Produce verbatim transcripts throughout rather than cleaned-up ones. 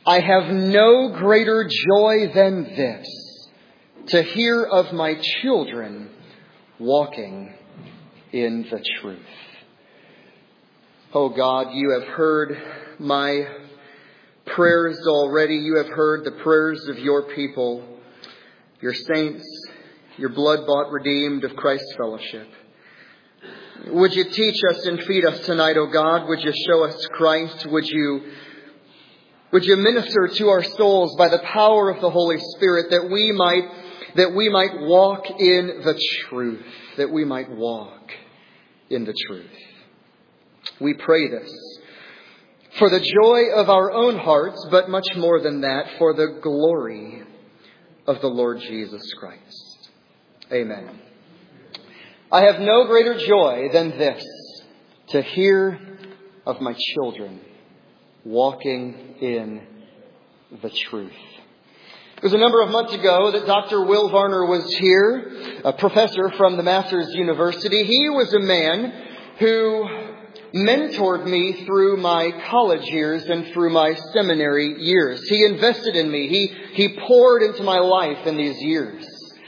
I have no greater joy than this, to hear of my children walking in the truth. Oh God, you have heard my prayers already. You have heard the prayers of your people, your saints, your blood-bought redeemed of Christ's fellowship. Would you teach us and feed us tonight, O God? Would you show us Christ? Would you, would you minister to our souls by the power of the Holy Spirit that we might, that we might walk in the truth, that we might walk in the truth. We pray this for the joy of our own hearts, but much more than that, for the glory of the Lord Jesus Christ. Amen. I have no greater joy than this, to hear of my children walking in the truth. It was a number of months ago that Doctor Will Varner was here, a professor from the Masters University. He was a man who mentored me through my college years and through my seminary years. He invested in me. He, he poured into my life in these years.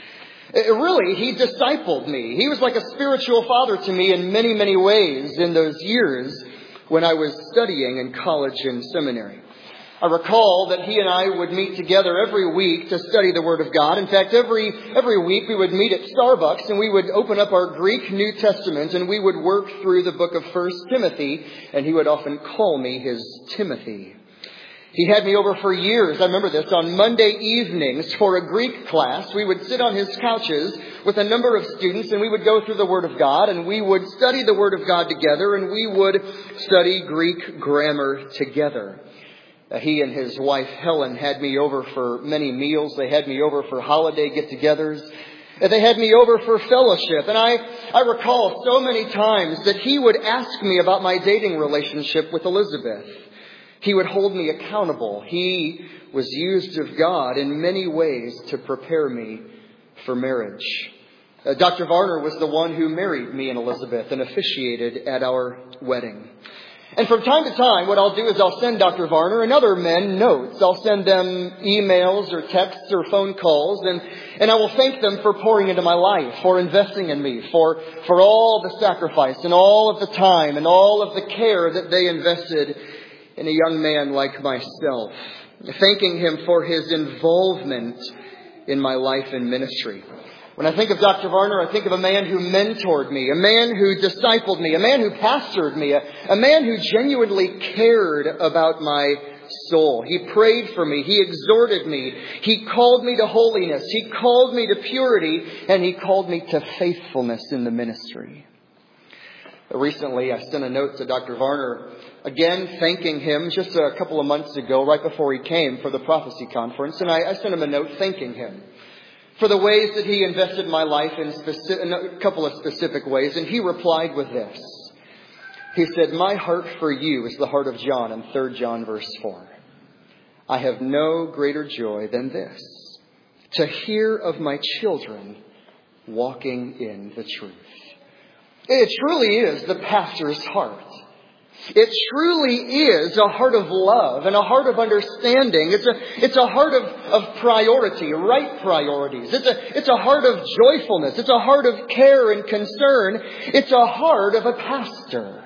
It, really, he discipled me. He was like a spiritual father to me in many, many ways in those years when I was studying in college and seminary. I recall that he and I would meet together every week to study the Word of God. In fact, every every week we would meet at Starbucks and we would open up our Greek New Testament and we would work through the book of First Timothy, and he would often call me his Timothy. He had me over for years, I remember this, on Monday evenings for a Greek class. We would sit on his couches with a number of students and we would go through the Word of God and we would study the Word of God together and we would study Greek grammar together. Uh, he and his wife Helen had me over for many meals. They had me over for holiday get-togethers. Uh, they had me over for fellowship. And I, I recall so many times that he would ask me about my dating relationship with Elizabeth. He would hold me accountable. He was used of God in many ways to prepare me for marriage. Uh, Doctor Varner was the one who married me and Elizabeth and officiated at our wedding. And from time to time, what I'll do is I'll send Doctor Varner and other men notes. I'll send them emails or texts or phone calls, and, and I will thank them for pouring into my life, for investing in me, for, for all the sacrifice and all of the time and all of the care that they invested in a young man like myself. Thanking him for his involvement in my life and ministry. When I think of Doctor Varner, I think of a man who mentored me, a man who discipled me, a man who pastored me, a, a man who genuinely cared about my soul. He prayed for me. He exhorted me. He called me to holiness. He called me to purity, and he called me to faithfulness in the ministry. Recently, I sent a note to Doctor Varner, again thanking him just a couple of months ago, right before he came for the prophecy conference, and I, I sent him a note thanking him for the ways that he invested in my life in, specific, in a couple of specific ways. And he replied with this. He said, "My heart for you is the heart of John in Third John verse four. I have no greater joy than this, to hear of my children walking in the truth." It truly is the pastor's heart. It truly is a heart of love and a heart of understanding. It's a, it's a heart of, of priority, right priorities. It's a, it's a heart of joyfulness. It's a heart of care and concern. It's a heart of a pastor.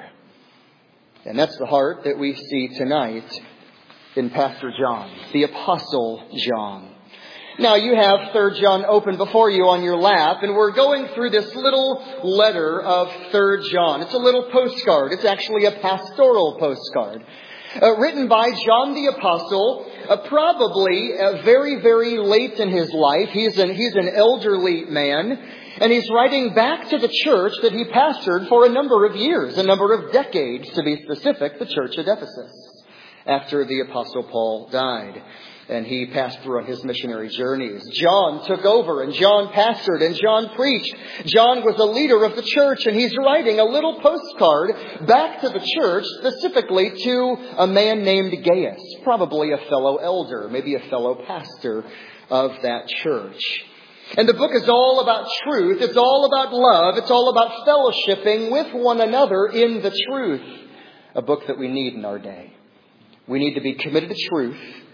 And that's the heart that we see tonight in Pastor John, the Apostle John. Now, you have Third John open before you on your lap, and we're going through this little letter of Third John. It's a little postcard. It's actually a pastoral postcard uh, written by John the Apostle, uh, probably uh, very, very late in his life. He's an, he's an elderly man, and he's writing back to the church that he pastored for a number of years, a number of decades, to be specific, the church at Ephesus, after the Apostle Paul died. And he passed through on his missionary journeys. John took over, and John pastored, and John preached. John was a leader of the church, and he's writing a little postcard back to the church, specifically to a man named Gaius, probably a fellow elder, maybe a fellow pastor of that church. And the book is all about truth. It's all about love. It's all about fellowshipping with one another in the truth. A book that we need in our day. We need to be committed to truth.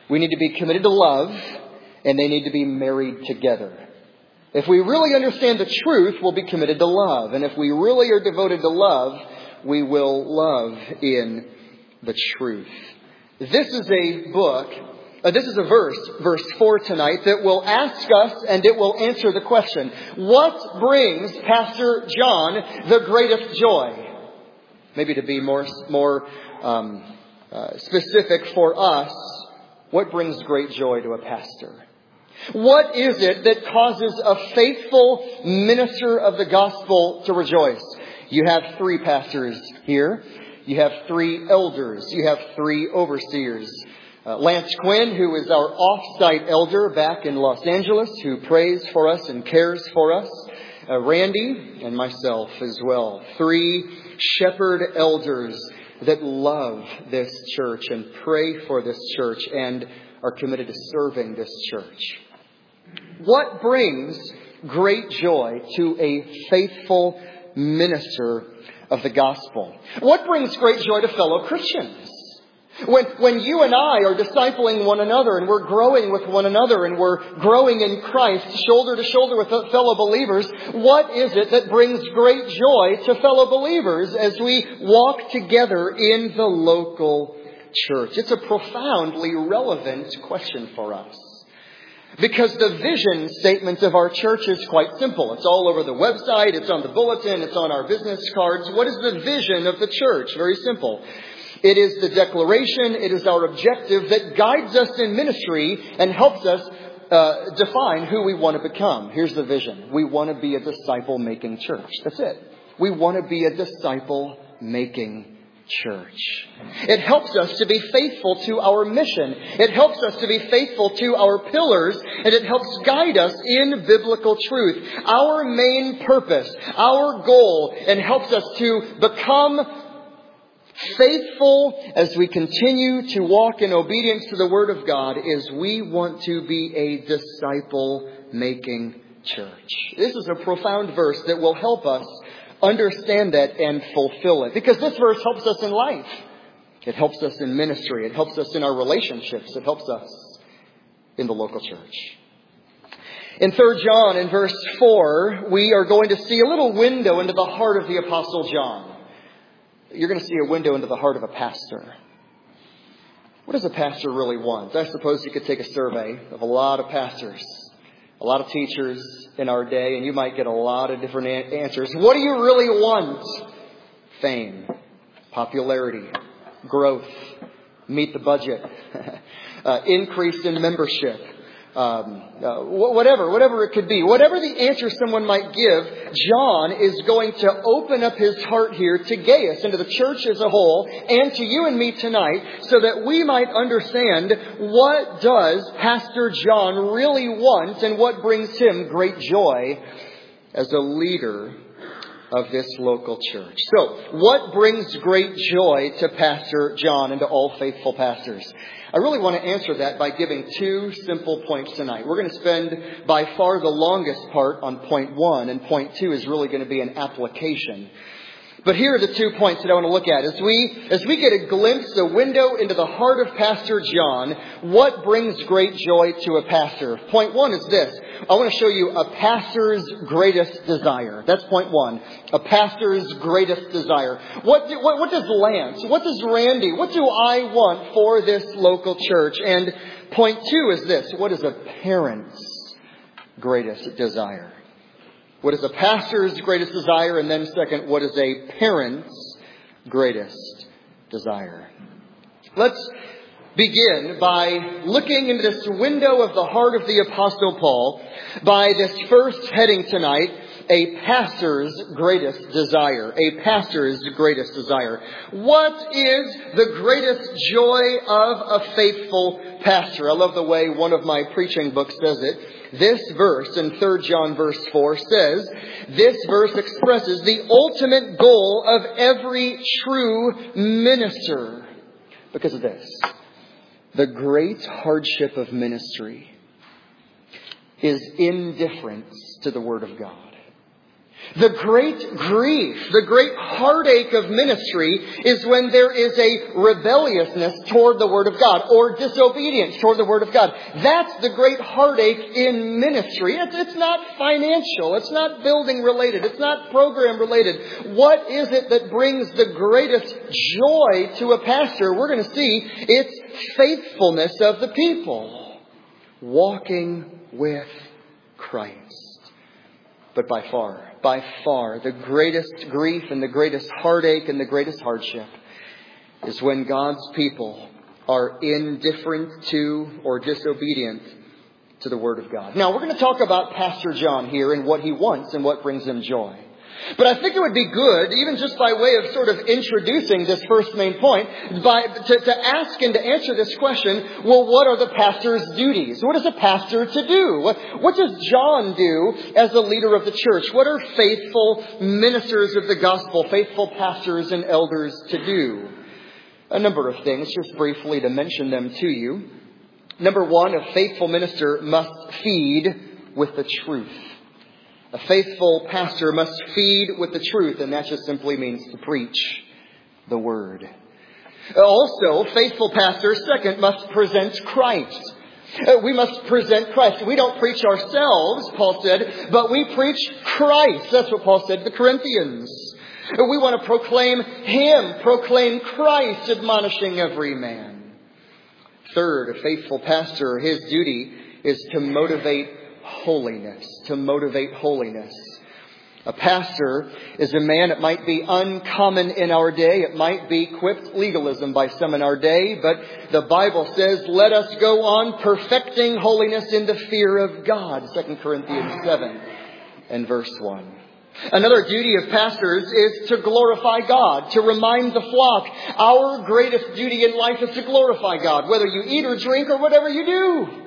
We need to be committed to love, and they need to be married together. If we really understand the truth, we'll be committed to love. And if we really are devoted to love, we will love in the truth. This is a book, uh, this is a verse, verse four tonight, that will ask us and it will answer the question, what brings Pastor John the greatest joy? Maybe to be more, more um, uh, specific for us, what brings great joy to a pastor? What is it that causes a faithful minister of the gospel to rejoice? You have three pastors here. You have three elders. You have three overseers. Uh, Lance Quinn, who is our off-site elder back in Los Angeles, who prays for us and cares for us. Uh, Randy and myself as well. Three shepherd elders that love this church and pray for this church and are committed to serving this church. What brings great joy to a faithful minister of the gospel? What brings great joy to fellow Christians? When, when you and I are discipling one another and we're growing with one another and we're growing in Christ shoulder to shoulder with fellow believers, what is it that brings great joy to fellow believers as we walk together in the local church? It's a profoundly relevant question for us. Because the vision statement of our church is quite simple. It's all over the website, it's on the bulletin, it's on our business cards. What is the vision of the church? Very simple. It is the declaration, it is our objective that guides us in ministry and helps us uh, define who we want to become. Here's the vision. We want to be a disciple-making church. That's it. We want to be a disciple-making church. It helps us to be faithful to our mission. It helps us to be faithful to our pillars, and it helps guide us in biblical truth. Our main purpose, our goal, and helps us to become faithful as we continue to walk in obedience to the Word of God is we want to be a disciple-making church. This is a profound verse that will help us understand that and fulfill it. Because this verse helps us in life. It helps us in ministry. It helps us in our relationships. It helps us in the local church. In Third John, in verse four, we are going to see a little window into the heart of the Apostle John. You're going to see a window into the heart of a pastor. What does a pastor really want? I suppose you could take a survey of a lot of pastors, a lot of teachers in our day, and you might get a lot of different answers. What do you really want? Fame, popularity, growth, meet the budget, uh, increase in membership, um, uh, whatever, whatever it could be. Whatever the answer someone might give, John is going to open up his heart here to Gaius and to the church as a whole and to you and me tonight so that we might understand what does Pastor John really want and what brings him great joy as a leader of this local church. So, what brings great joy to Pastor John and to all faithful pastors? I really want to answer that by giving two simple points tonight. We're going to spend by far the longest part on point one, and point two is really going to be an application. But here are the two points that I want to look at. As we, as we get a glimpse, a window into the heart of Pastor John, what brings great joy to a pastor? Point one is this. I want to show you a pastor's greatest desire. That's point one. A pastor's greatest desire. What, do, what, what does Lance, what does Randy, what do I want for this local church? And point two is this. What is a parent's greatest desire? What is a pastor's greatest desire? And then second, what is a parent's greatest desire? Let's begin by looking into this window of the heart of the Apostle Paul by this first heading tonight, a pastor's greatest desire. A pastor's greatest desire. What is the greatest joy of a faithful pastor? I love the way one of my preaching books says it. This verse in Third John verse four says, this verse expresses the ultimate goal of every true minister. Because of this. The great hardship of ministry is indifference to the Word of God. The great grief, the great heartache of ministry is when there is a rebelliousness toward the Word of God or disobedience toward the Word of God. That's the great heartache in ministry. It's, it's not financial. It's not building related. It's not program related. What is it that brings the greatest joy to a pastor? We're going to see it's faithfulness of the people. Walking with Christ. But by far, by far, the greatest grief and the greatest heartache and the greatest hardship is when God's people are indifferent to or disobedient to the Word of God. Now, we're going to talk about Pastor John here and what he wants and what brings him joy. But I think it would be good, even just by way of sort of introducing this first main point, by, to, to ask and to answer this question, well, what are the pastor's duties? What is a pastor to do? What, what does John do as a leader of the church? What are faithful ministers of the gospel, faithful pastors and elders to do? A number of things, just briefly to mention them to you. Number one, a faithful minister must feed with the truth. A faithful pastor must feed with the truth, and that just simply means to preach the Word. Also, faithful pastors, second, must present Christ. We must present Christ. We don't preach ourselves, Paul said, but we preach Christ. That's what Paul said to the Corinthians. We want to proclaim Him, proclaim Christ, admonishing every man. Third, a faithful pastor, his duty is to motivate holiness, to motivate holiness. A pastor is a man, it might be uncommon in our day, it might be quipped legalism by some in our day, but the Bible says, let us go on perfecting holiness in the fear of God. Second Corinthians seven and verse one. Another duty of pastors is to glorify God, to remind the flock. Our greatest duty in life is to glorify God, whether you eat or drink or whatever you do.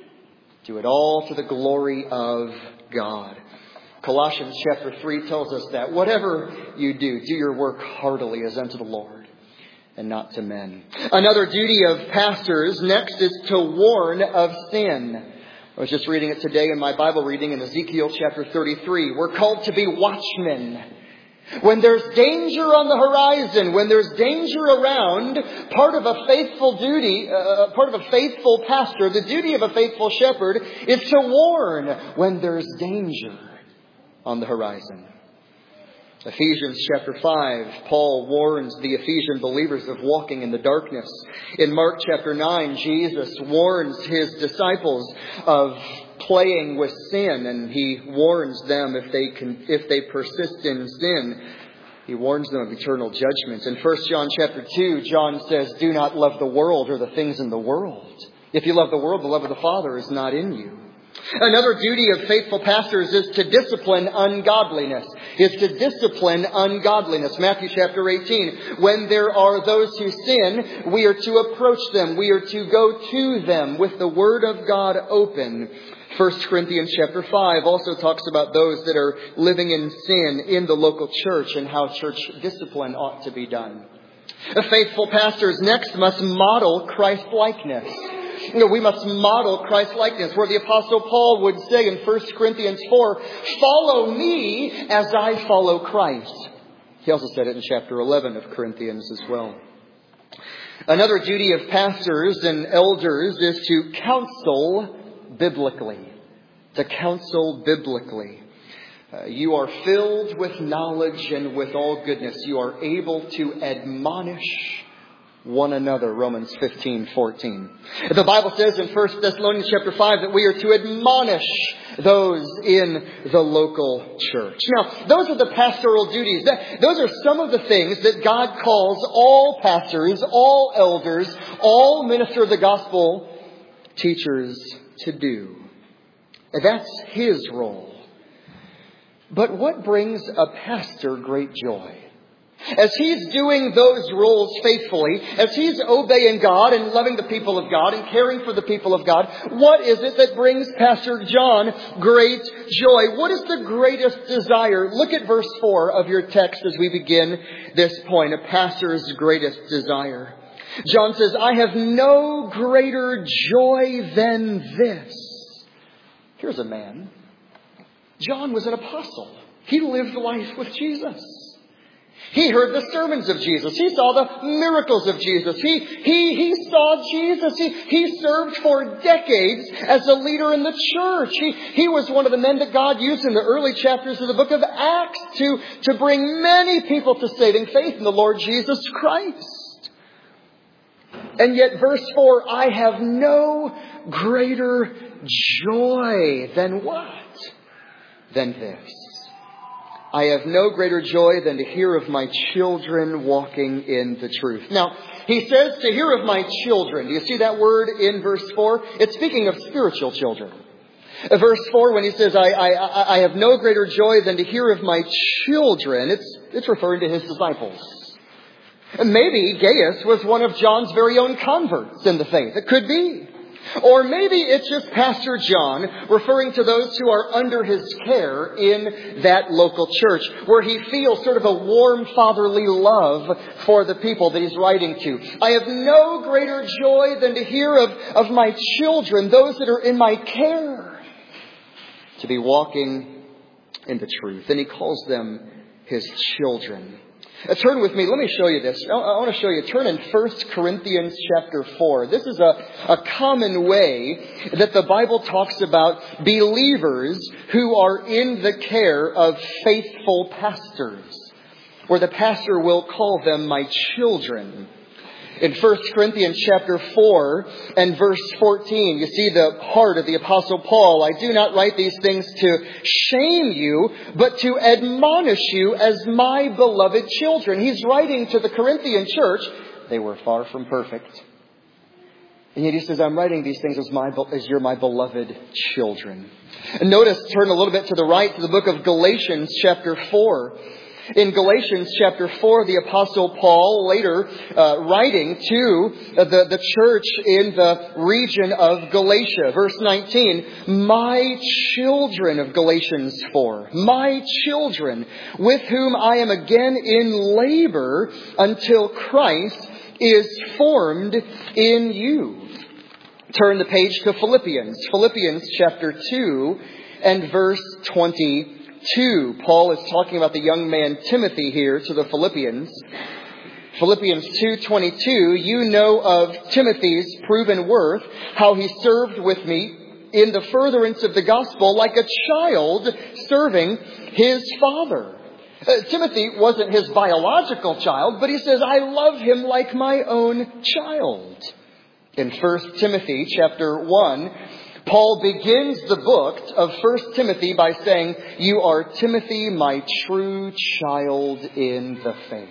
Do it all to the glory of God. Colossians chapter three tells us that whatever you do, do your work heartily as unto the Lord and not to men. Another duty of pastors next is to warn of sin. I was just reading it today in my Bible reading in Ezekiel chapter thirty-three. We're called to be watchmen. When there's danger on the horizon, when there's danger around, part of a faithful duty, uh, part of a faithful pastor, the duty of a faithful shepherd is to warn when there's danger on the horizon. Ephesians chapter five, Paul warns the Ephesian believers of walking in the darkness. In Mark chapter nine, Jesus warns his disciples of playing with sin, and he warns them if they can, if they persist in sin, he warns them of eternal judgment. In First John chapter two, John says, do not love the world or the things in the world. If you love the world, the love of the Father is not in you. Another duty of faithful pastors is to discipline ungodliness. Is to discipline ungodliness. Matthew chapter eighteen. When there are those who sin, we are to approach them. We are to go to them with the Word of God open. First Corinthians chapter five also talks about those that are living in sin in the local church and how church discipline ought to be done. The faithful pastors next must model Christ-likeness. You know, we must model Christ-likeness, where the Apostle Paul would say in First Corinthians four, follow me as I follow Christ. He also said it in chapter eleven of Corinthians as well. Another duty of pastors and elders is to counsel biblically. To counsel biblically. Uh, you are filled with knowledge and with all goodness. You are able to admonish one another. Romans fifteen fourteen. The Bible says in First Thessalonians chapter five that we are to admonish those in the local church. Now, those are the pastoral duties. That, those are some of the things that God calls all pastors, all elders, all minister of the gospel teachers to do. That's his role. But what brings a pastor great joy? As he's doing those roles faithfully, as he's obeying God and loving the people of God and caring for the people of God, what is it that brings Pastor John great joy? What is the greatest desire? Look at verse four of your text as we begin this point, a pastor's greatest desire. John says, I have no greater joy than this. Here's a man. John was an apostle. He lived life with Jesus. He heard the sermons of Jesus. He saw the miracles of Jesus. He, he, he saw Jesus. He, he served for decades as a leader in the church. He, he was one of the men that God used in the early chapters of the book of Acts to, to bring many people to saving faith in the Lord Jesus Christ. And yet verse four, I have no greater joy than what? Than this. I have no greater joy than to hear of my children walking in the truth. Now, he says to hear of my children. Do you see that word in verse four? It's speaking of spiritual children. Verse four, when he says, I, I, I have no greater joy than to hear of my children, it's, it's referring to his disciples. And maybe Gaius was one of John's very own converts in the faith. It could be. Or maybe it's just Pastor John referring to those who are under his care in that local church, where he feels sort of a warm fatherly love for the people that he's writing to. I have no greater joy than to hear of, of my children, those that are in my care, to be walking in the truth. And he calls them his children. Uh, turn with me. Let me show you this. I, I want to show you. Turn in First Corinthians chapter four. This is a, a common way that the Bible talks about believers who are in the care of faithful pastors, where the pastor will call them my children. In First Corinthians chapter four and verse fourteen, you see the heart of the Apostle Paul. I do not write these things to shame you, but to admonish you as my beloved children. He's writing to the Corinthian church. They were far from perfect. And yet he says, I'm writing these things as my as you're my beloved children. And notice, turn a little bit to the right to the book of Galatians chapter four. In Galatians chapter four, the Apostle Paul, later uh, writing to the, the church in the region of Galatia, verse nineteen, my children of Galatians four, my children with whom I am again in labor until Christ is formed in you. Turn the page to Philippians, Philippians chapter two and verse twenty. Two, Paul is talking about the young man Timothy here to the Philippians. Philippians two twenty-two, you know of Timothy's proven worth, how he served with me in the furtherance of the gospel like a child serving his father. Uh, Timothy wasn't his biological child, but he says, I love him like my own child. In First Timothy chapter one, Paul begins the book of First Timothy by saying, you are Timothy, my true child in the faith.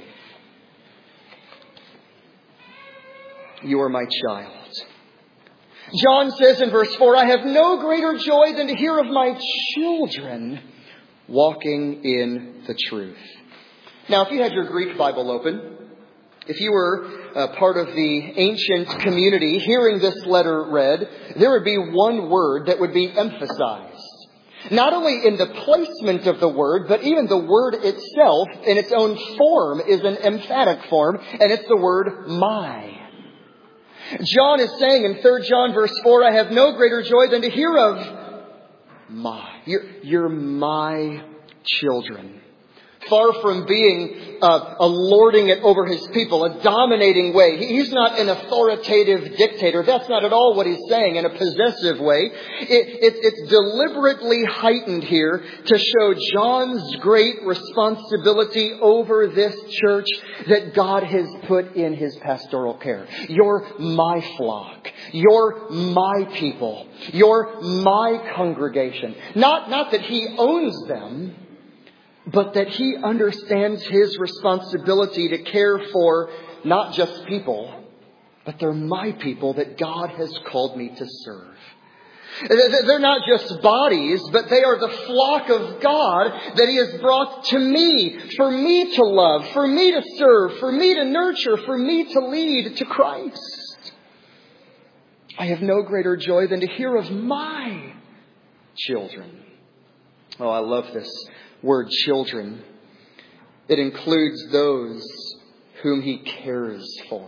You are my child. John says in verse four, I have no greater joy than to hear of my children walking in the truth. Now, if you had your Greek Bible open, if you were uh, part of the ancient community hearing this letter read, there would be one word that would be emphasized. Not only in the placement of the word, but even the word itself in its own form is an emphatic form, and it's the word my. John is saying in Third John verse four, I have no greater joy than to hear of my. You're, you're my children. Far from being uh, a lording it over his people, a dominating way. He's not an authoritative dictator. That's not at all what he's saying in a possessive way. It, it, it's deliberately heightened here to show John's great responsibility over this church that God has put in his pastoral care. You're my flock. You're my people. You're my congregation. Not, not that he owns them, but that he understands his responsibility to care for not just people, but they're my people that God has called me to serve. They're not just bodies, but they are the flock of God that he has brought to me, for me to love, for me to serve, for me to nurture, for me to lead to Christ. I have no greater joy than to hear of my children. Oh, I love this word children. It includes those whom he cares for.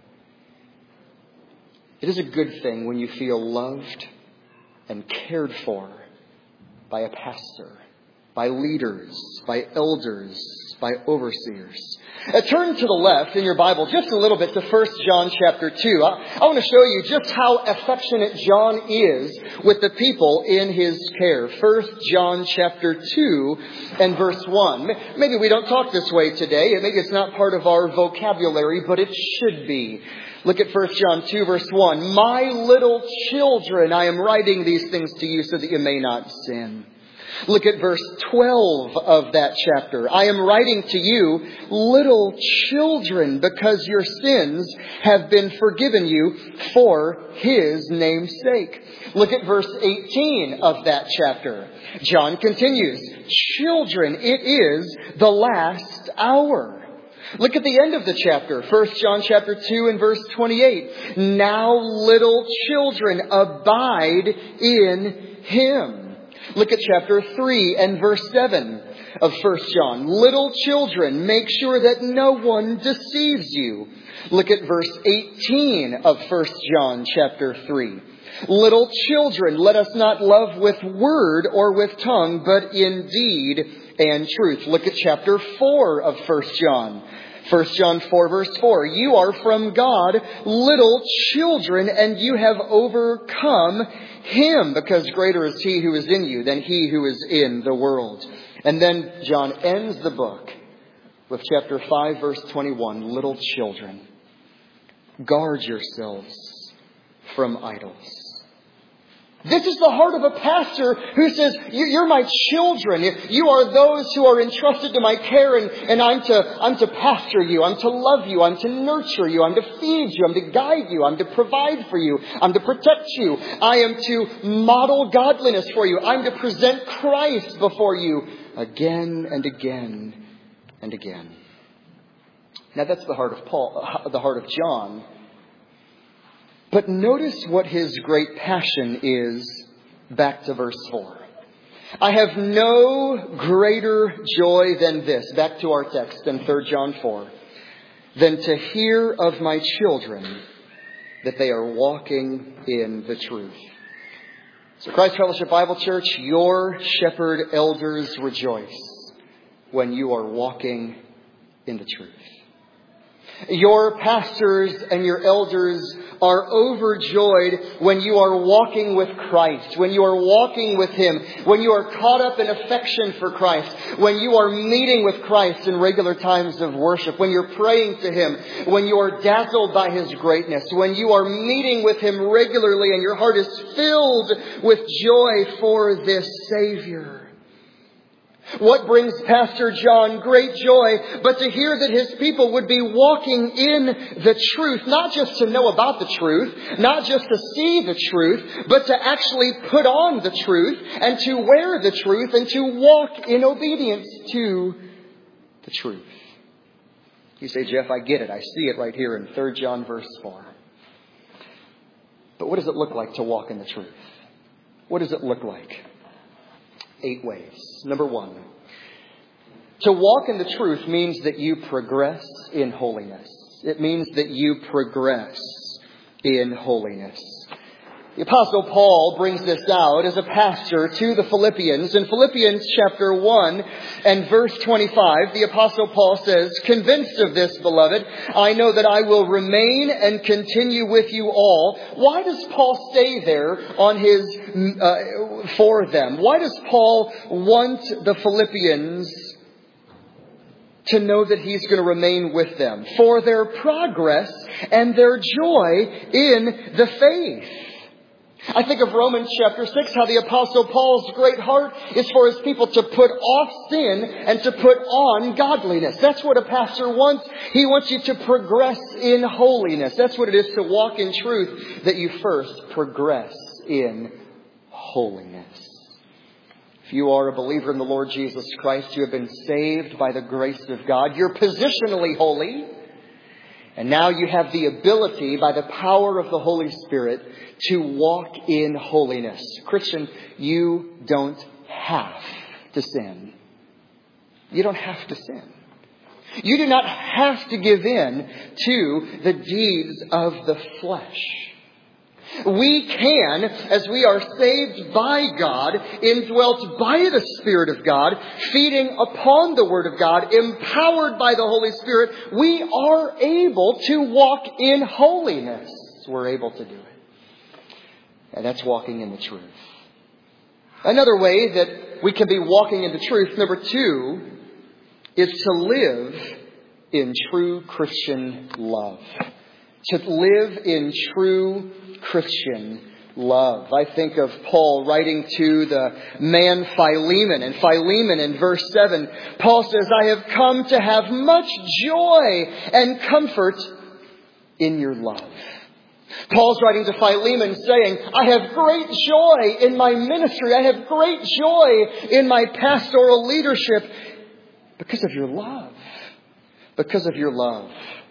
It is a good thing when you feel loved and cared for by a pastor, by leaders, by elders, by overseers. Uh, turn to the left in your Bible just a little bit to First John chapter two. I, I want to show you just how affectionate John is with the people in his care. First John chapter two and verse one. Maybe we don't talk this way today. Maybe it's not part of our vocabulary, but it should be. Look at First John two verse one. My little children, I am writing these things to you so that you may not sin. Look at verse twelve of that chapter. I am writing to you, little children, because your sins have been forgiven you for His name's sake. Look at verse eighteen of that chapter. John continues, children, it is the last hour. Look at the end of the chapter, First John chapter two and verse twenty-eight. Now, little children, abide in Him. Look at chapter three and verse seven of First John. Little children, make sure that no one deceives you. Look at verse eighteen of First John chapter three. Little children, let us not love with word or with tongue, but in deed and truth. Look at chapter four of First John. First John four verse four. You are from God, little children, and you have overcome Him, because greater is He who is in you than he who is in the world. And then John ends the book with chapter five verse twenty-one. Little children, guard yourselves from idols. This is the heart of a pastor who says, you're my children. You are those who are entrusted to my care, and, and I'm to, I'm to pastor you. I'm to love you. I'm to nurture you. I'm to feed you. I'm to guide you. I'm to provide for you. I'm to protect you. I am to model godliness for you. I'm to present Christ before you again and again and again. Now that's the heart of Paul, the heart of John. But notice what his great passion is back to verse four. I have no greater joy than this, back to our text in Third John four, than to hear of my children that they are walking in the truth. So Christ Fellowship Bible Church, your shepherd elders rejoice when you are walking in the truth. Your pastors and your elders are overjoyed when you are walking with Christ, when you are walking with Him, when you are caught up in affection for Christ, when you are meeting with Christ in regular times of worship, when you're praying to Him, when you are dazzled by His greatness, when you are meeting with Him regularly and your heart is filled with joy for this Savior. What brings Pastor John great joy but to hear that his people would be walking in the truth, not just to know about the truth, not just to see the truth, but to actually put on the truth and to wear the truth and to walk in obedience to the truth. You say, Jeff, I get it. I see it right here in Third John verse four. But what does it look like to walk in the truth? What does it look like? Eight ways. Number one, to walk in the truth means that you progress in holiness. It means that you progress in holiness. The Apostle Paul brings this out as a pastor to the Philippians. In Philippians chapter one and verse twenty-five, the Apostle Paul says, convinced of this, beloved, I know that I will remain and continue with you all. Why does Paul stay there on his, uh, for them? Why does Paul want the Philippians to know that he's going to remain with them? For their progress and their joy in the faith. I think of Romans chapter six, how the Apostle Paul's great heart is for his people to put off sin and to put on godliness. That's what a pastor wants. He wants you to progress in holiness. That's what it is to walk in truth, that you first progress in holiness. If you are a believer in the Lord Jesus Christ, you have been saved by the grace of God. You're positionally holy. And now you have the ability, by the power of the Holy Spirit, to walk in holiness. Christian, you don't have to sin. You don't have to sin. You do not have to give in to the deeds of the flesh. We can, as we are saved by God, indwelt by the Spirit of God, feeding upon the Word of God, empowered by the Holy Spirit, we are able to walk in holiness. We're able to do it. And that's walking in the truth. Another way that we can be walking in the truth, number two, is to live in true Christian love. To live in true Christian love. I think of Paul writing to the man Philemon. And Philemon in verse seven, Paul says, I have come to have much joy and comfort in your love. Paul's writing to Philemon saying, I have great joy in my ministry. I have great joy in my pastoral leadership because of your love. Because of your love.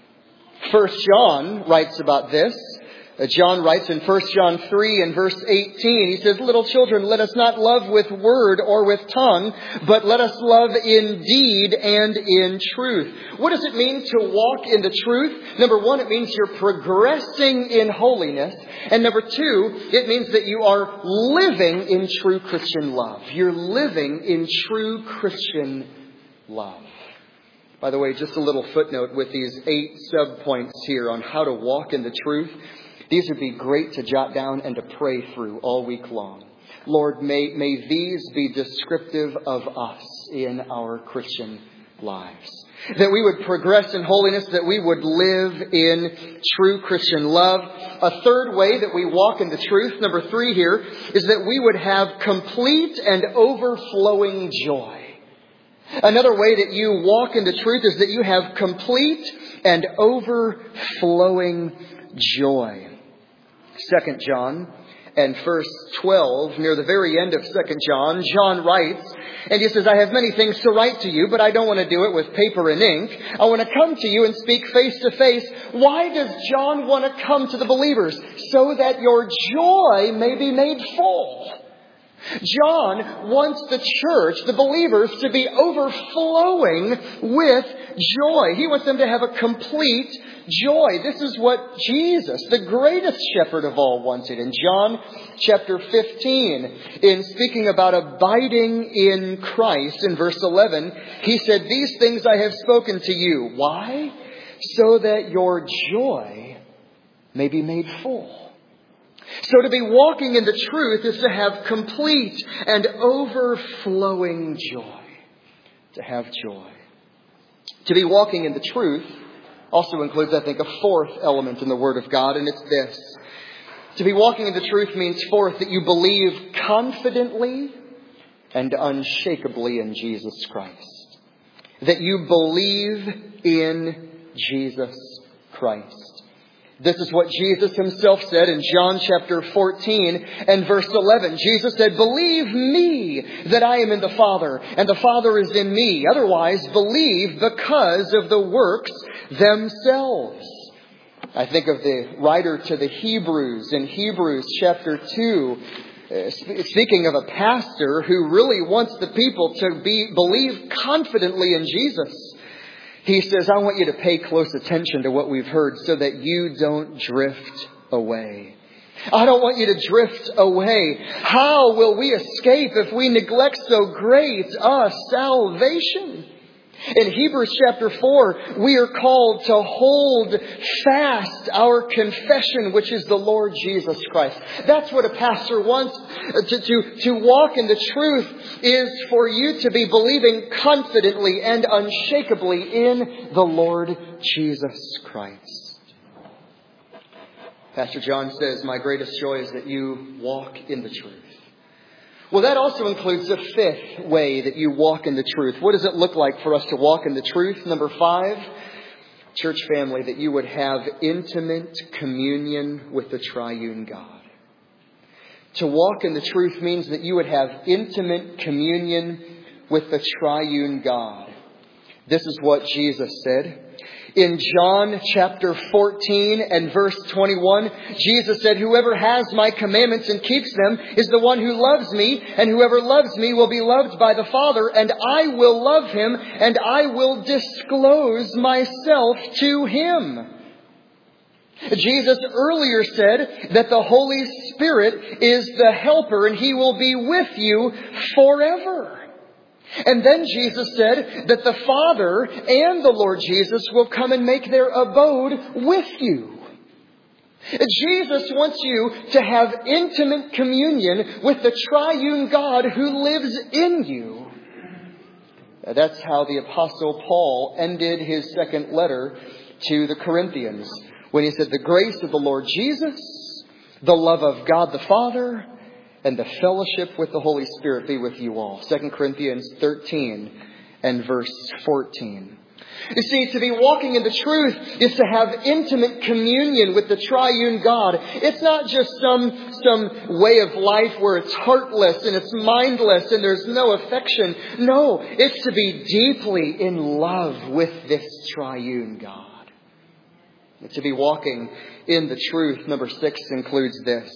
First John writes about this. John writes in First John three and verse eighteen, he says, little children, let us not love with word or with tongue, but let us love in deed and in truth. What does it mean to walk in the truth? Number one, it means you're progressing in holiness. And number two, it means that you are living in true Christian love. You're living in true Christian love. By the way, just a little footnote with these eight subpoints here on how to walk in the truth. These would be great to jot down and to pray through all week long. Lord, may, may these be descriptive of us in our Christian lives. That we would progress in holiness, that we would live in true Christian love. A third way that we walk in the truth, number three here, is that we would have complete and overflowing joy. Another way that you walk in the truth is that you have complete and overflowing joy. Second John and verse twelve, near the very end of Second John, John writes, and he says, I have many things to write to you, but I don't want to do it with paper and ink. I want to come to you and speak face to face. Why does John want to come to the believers? So that your joy may be made full. John wants the church, the believers, to be overflowing with joy. He wants them to have a complete joy. This is what Jesus, the greatest shepherd of all, wanted. In John chapter fifteen, in speaking about abiding in Christ, in verse eleven, he said, these things I have spoken to you. Why? So that your joy may be made full. So to be walking in the truth is to have complete and overflowing joy. To have joy. To be walking in the truth also includes, I think, a fourth element in the Word of God, and it's this. To be walking in the truth means, fourth, that you believe confidently and unshakably in Jesus Christ. That you believe in Jesus Christ. This is what Jesus himself said in John chapter fourteen and verse eleven. Jesus said, believe me that I am in the Father and the Father is in me. Otherwise, believe because of the works themselves. I think of the writer to the Hebrews in Hebrews chapter two, uh, speaking of a pastor who really wants the people to be believe confidently in Jesus. He says, I want you to pay close attention to what we've heard so that you don't drift away. I don't want you to drift away. How will we escape if we neglect so great a salvation? In Hebrews chapter four, we are called to hold fast our confession, which is the Lord Jesus Christ. That's what a pastor wants. To, to, to walk in the truth is for you to be believing confidently and unshakably in the Lord Jesus Christ. Pastor John says, my greatest joy is that you walk in the truth. Well, that also includes a fifth way that you walk in the truth. What does it look like for us to walk in the truth? Number five, church family, that you would have intimate communion with the triune God. To walk in the truth means that you would have intimate communion with the triune God. This is what Jesus said. In John chapter fourteen and verse twenty-one, Jesus said, whoever has my commandments and keeps them is the one who loves me, and whoever loves me will be loved by the Father, and I will love him, and I will disclose myself to him. Jesus earlier said that the Holy Spirit is the helper and He will be with you forever. And then Jesus said that the Father and the Lord Jesus will come and make their abode with you. Jesus wants you to have intimate communion with the triune God who lives in you. That's how the Apostle Paul ended his second letter to the Corinthians, when he said, the grace of the Lord Jesus, the love of God the Father, and the fellowship with the Holy Spirit be with you all. Second Corinthians thirteen and verse fourteen. You see, to be walking in the truth is to have intimate communion with the triune God. It's not just some, some way of life where it's heartless and it's mindless and there's no affection. No, it's to be deeply in love with this triune God. And to be walking in the truth, number six, includes this.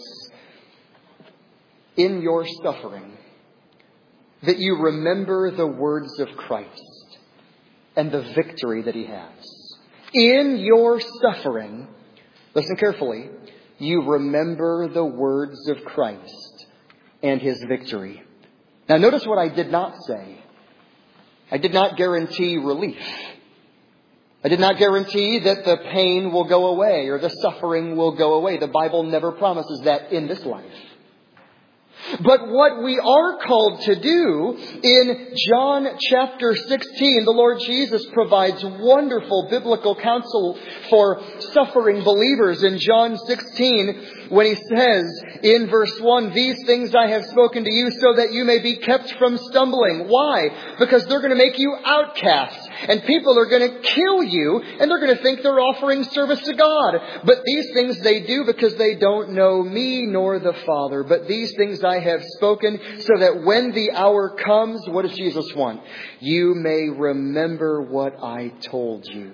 In your suffering, that you remember the words of Christ and the victory that He has. In your suffering, listen carefully, you remember the words of Christ and His victory. Now notice what I did not say. I did not guarantee relief. I did not guarantee that the pain will go away or the suffering will go away. The Bible never promises that in this life. But what we are called to do in John chapter sixteen, the Lord Jesus provides wonderful biblical counsel for suffering believers in John sixteen when He says in verse one, these things I have spoken to you so that you may be kept from stumbling. Why? Because they're going to make you outcasts and people are going to kill you and they're going to think they're offering service to God. But these things they do because they don't know me nor the Father. But these things I have spoken so that when the hour comes, what does Jesus want? You may remember what I told you.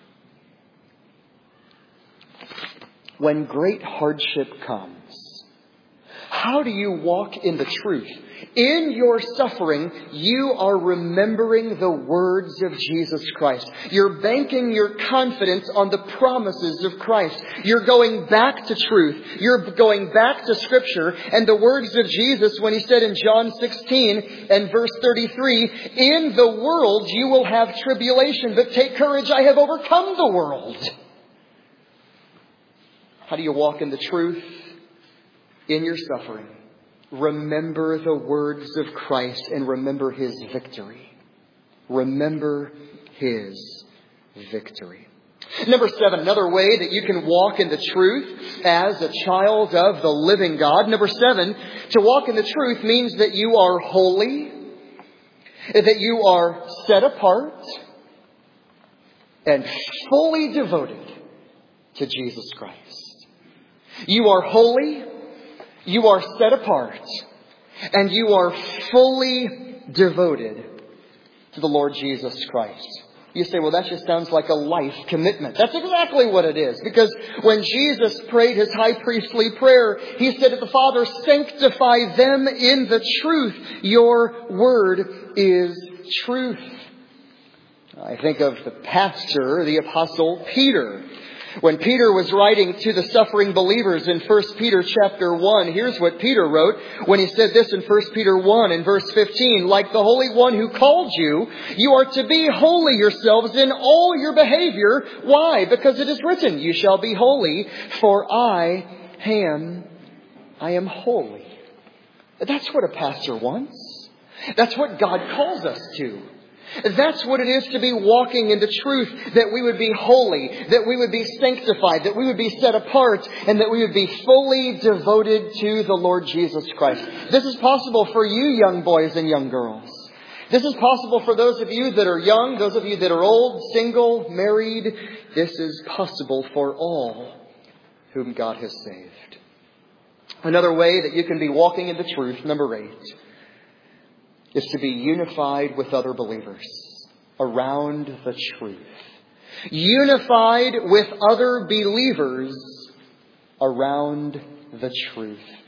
When great hardship comes, how do you walk in the truth? In your suffering, you are remembering the words of Jesus Christ. You're banking your confidence on the promises of Christ. You're going back to truth. You're going back to Scripture and the words of Jesus when He said in John sixteen and verse thirty-three, in the world you will have tribulation, but take courage, I have overcome the world. How do you walk in the truth? In your suffering, remember the words of Christ and remember His victory. Remember His victory. Number seven, another way that you can walk in the truth as a child of the living God. Number seven, to walk in the truth means that you are holy, that you are set apart, and fully devoted to Jesus Christ. You are holy, you are set apart, and you are fully devoted to the Lord Jesus Christ. You say, well, that just sounds like a life commitment. That's exactly what it is. Because when Jesus prayed His high priestly prayer, He said to the Father, sanctify them in the truth. Your word is truth. I think of the pastor, the Apostle Peter. When Peter was writing to the suffering believers in First Peter chapter one, here's what Peter wrote when he said this in First Peter one in verse fifteen. Like the Holy One who called you, you are to be holy yourselves in all your behavior. Why? Because it is written, you shall be holy, for I am, I am holy. That's what a pastor wants. That's what God calls us to. That's what it is to be walking in the truth, that we would be holy, that we would be sanctified, that we would be set apart, and that we would be fully devoted to the Lord Jesus Christ. This is possible for you young boys and young girls. This is possible for those of you that are young, those of you that are old, single, married. This is possible for all whom God has saved. Another way that you can be walking in the truth, number eight, is to be unified with other believers around the truth. Unified with other believers around the truth.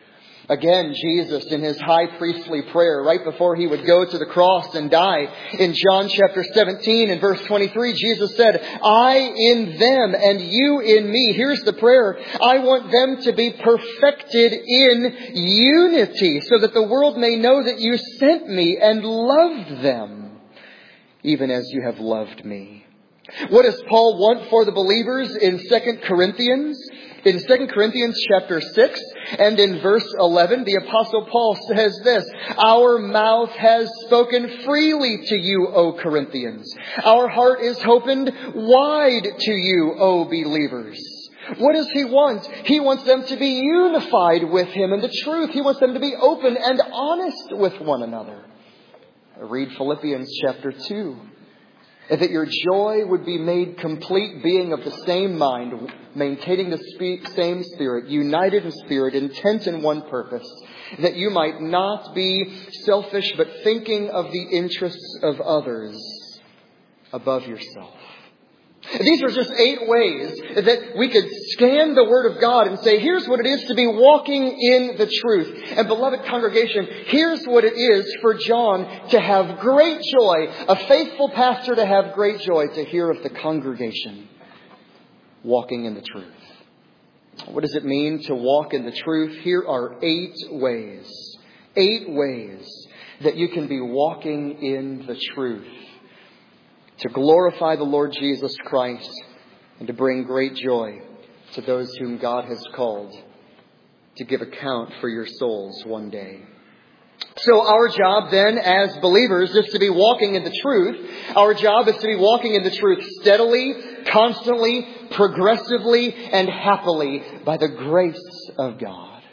Again, Jesus, in his high priestly prayer, right before he would go to the cross and die, in John chapter seventeen and verse twenty-three, Jesus said, I in them and you in me. Here's the prayer. I want them to be perfected in unity, so that the world may know that you sent me and loved them, even as you have loved me. What does Paul want for the believers in Second Corinthians? In Second Corinthians chapter six and in verse eleven, the Apostle Paul says this, Our mouth has spoken freely to you, O Corinthians. Our heart is opened wide to you, O believers. What does he want? He wants them to be unified with him in the truth. He wants them to be open and honest with one another. Read Philippians chapter two. That your joy would be made complete, being of the same mind, maintaining the same spirit, united in spirit, intent in one purpose, that you might not be selfish, but thinking of the interests of others above yourself. These are just eight ways that we could scan the Word of God and say, here's what it is to be walking in the truth. And beloved congregation, here's what it is for John to have great joy, a faithful pastor to have great joy, to hear of the congregation walking in the truth. What does it mean to walk in the truth? Here are eight ways, eight ways that you can be walking in the truth, to glorify the Lord Jesus Christ and to bring great joy to those whom God has called to give account for your souls one day. So our job then as believers is to be walking in the truth. Our job is to be walking in the truth steadily, constantly, progressively, and happily by the grace of God.